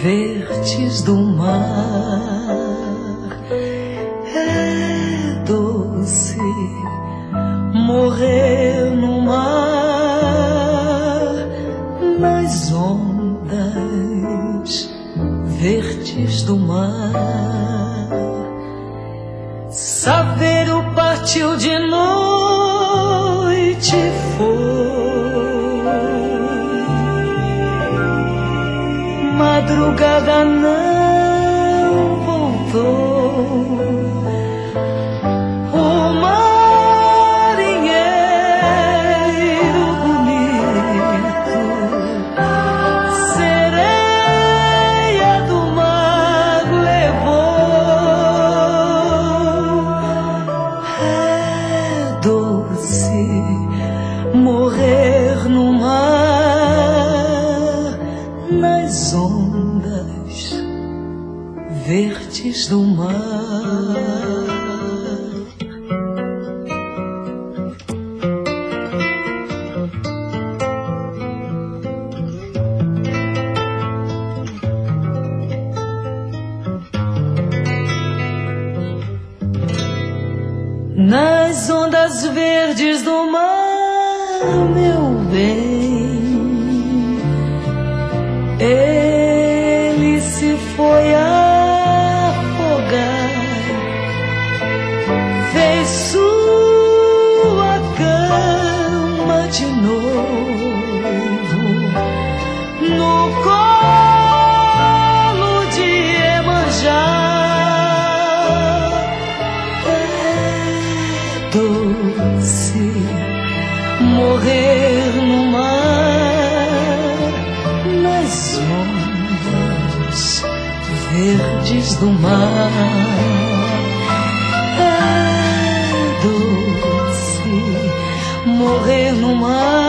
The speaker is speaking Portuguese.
verdes do mar. É doce morrer no mar, nas ondas verdes do mar. Saveiro partiu de noite, foi madrugada, não voltou. O marinheiro bonito, sereia do mar levou. É doce morrer no mar, nas ondas verdes do mar. Nas ondas verdes do mar, meu bem, ele se foi afogar, fez sua cama de novo no colo de Iemanjá. Doce morrer no mar, nas ondas verdes do mar. É doce morrer no mar,